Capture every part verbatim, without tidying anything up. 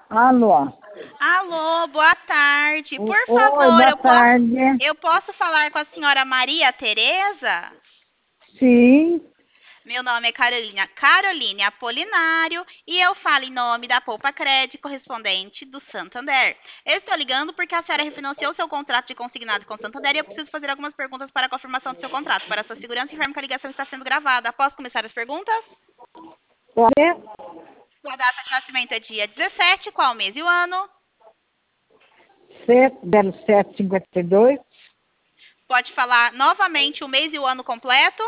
Alô? Alô, boa tarde. O- Por Oi, favor, boa eu posso, tarde. eu posso falar com a senhora Maria Tereza? Sim, Meu nome é Carolina, Caroline Apolinário e eu falo em nome da Poupa Crédito correspondente do Santander. Eu estou ligando porque a senhora refinanciou seu contrato de consignado com o Santander e eu preciso fazer algumas perguntas para a confirmação do seu contrato. Para sua segurança, informe que a ligação está sendo gravada. Posso começar as perguntas? pode Sua data de nascimento é dia dezessete, qual mês e o ano? ser zero sete cinquenta e dois, Pode falar novamente o mês e o ano completo?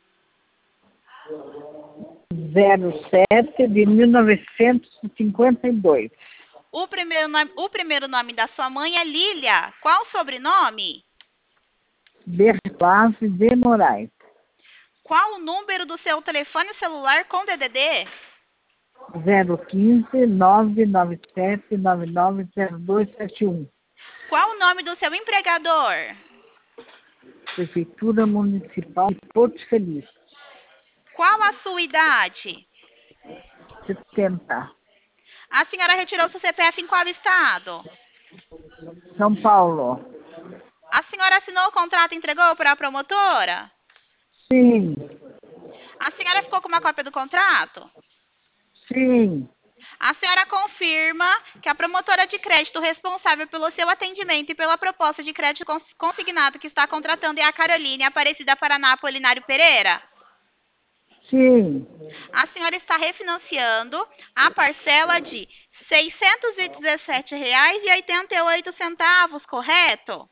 zero sete de mil novecentos e cinquenta e dois. O primeiro nome, o primeiro nome da sua mãe é Lília. Qual o sobrenome? Bertolazzi de Moraes. Qual o número do seu telefone celular com D D D? zero um cinco, nove nove sete, nove nove zero dois sete um. Qual o nome do seu empregador? Prefeitura Municipal de Porto Feliz. Qual a sua idade? setenta. A senhora retirou seu C P F em qual estado? São Paulo. A senhora assinou o contrato e entregou para a promotora? Sim, A senhora ficou com uma cópia do contrato? sim, A senhora confirma que a promotora de crédito responsável pelo seu atendimento e pela proposta de crédito cons- consignado que está contratando é a Caroline Aparecida Paraná Apolinário Pereira? sim, A senhora está refinanciando a parcela de seiscentos e dezessete reais e oitenta e oito centavos, correto?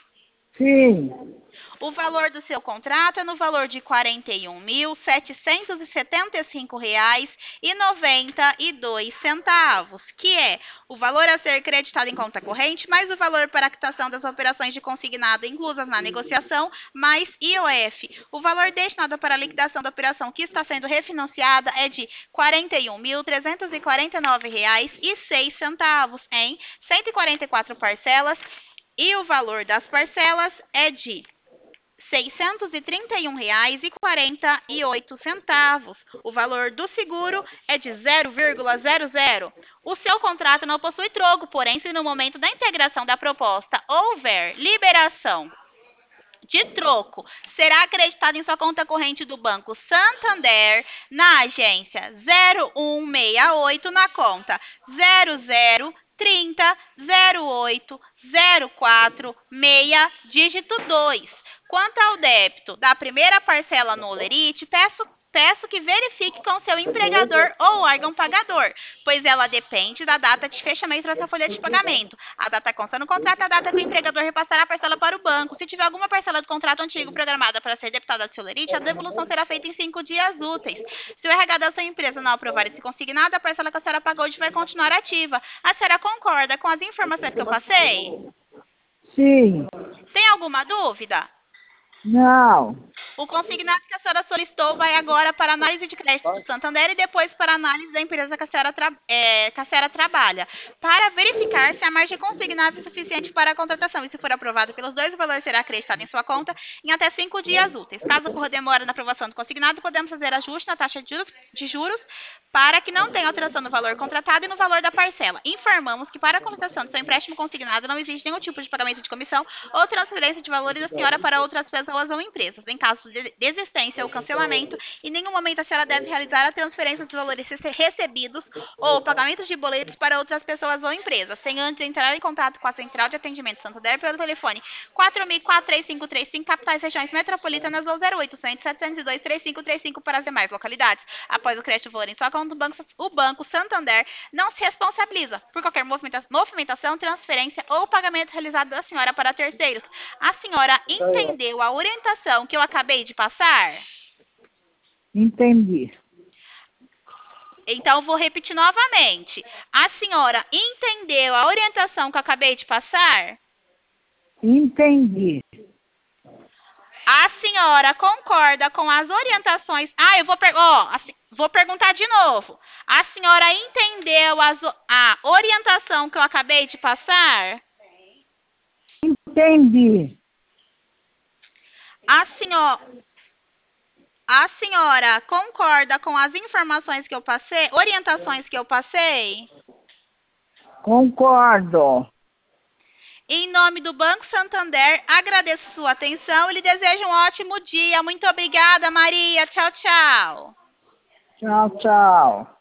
sim, O valor do seu contrato é no valor de quarenta e um mil setecentos e setenta e cinco reais e noventa e dois centavos, que é o valor a ser creditado em conta corrente mais o valor para a quitação das operações de consignado inclusas na negociação mais I O F. O valor destinado para a liquidação da operação que está sendo refinanciada é de quarenta e um mil trezentos e quarenta e nove reais e seis centavos em cento e quarenta e quatro parcelas e o valor das parcelas é de seiscentos e trinta e um reais e quarenta e oito centavos. O valor do seguro é de zero vírgula zero zero. O seu contrato não possui troco, porém, se no momento da integração da proposta houver liberação de troco, será acreditado em sua conta corrente do Banco Santander na agência zero um seis oito na conta zero zero trinta zero oito zero quatro seis dígito dois. Quanto ao débito da primeira parcela no Olerite, peço, peço que verifique com seu empregador ou órgão pagador, pois ela depende da data de fechamento da sua folha de pagamento. A data consta no contrato é a data que o empregador repassará a parcela para o banco. Se tiver alguma parcela do contrato antigo programada para ser debitada ao seu Olerite, a devolução será feita em cinco dias úteis. Se o R H da sua empresa não aprovar esse consignado, a parcela que a senhora pagou hoje vai continuar ativa. A senhora concorda com as informações que eu passei? sim. Tem alguma dúvida? Não. O consignado que a senhora solicitou vai agora para análise de crédito do Santander e depois para análise da empresa que a senhora, tra é, que a senhora trabalha, para verificar se a margem consignada é suficiente para a contratação. E se for aprovado pelos dois, o valor será acreditado em sua conta em até cinco dias úteis. Caso ocorra demora na aprovação do consignado, podemos fazer ajuste na taxa de juros, de juros para que não tenha alteração no valor contratado e no valor da parcela. Informamos que para a contratação do seu empréstimo consignado não existe nenhum tipo de pagamento de comissão ou transferência de valores da senhora para outras pessoas ou empresas. Em caso de desistência ou cancelamento, em nenhum momento a senhora deve realizar a transferência dos valores recebidos ou pagamentos de boletos para outras pessoas ou empresas, sem antes entrar em contato com a Central de Atendimento Santander pelo telefone quatro mil e quatro, três cinco três cinco, capitais regiões metropolitanas ou zero oitocentos, setecentos e dois, três cinco três cinco para as demais localidades. Após o crédito valor em sua conta, o Banco, o banco Santander não se responsabiliza por qualquer movimentação, transferência ou pagamento realizado da senhora para terceiros. A senhora entendeu a orientação que eu acabei de passar? Entendi. Então, vou repetir novamente. A senhora entendeu a orientação que eu acabei de passar? Entendi. A senhora concorda com as orientações? Ah, eu vou, per... oh, assim, vou perguntar de novo. A senhora entendeu as... a orientação que eu acabei de passar? Entendi. A senhora, a senhora concorda com as informações que eu passei? Orientações que eu passei? Concordo. Em nome do Banco Santander, agradeço sua atenção e lhe desejo um ótimo dia. Muito obrigada, Maria. Tchau, tchau. Tchau, tchau.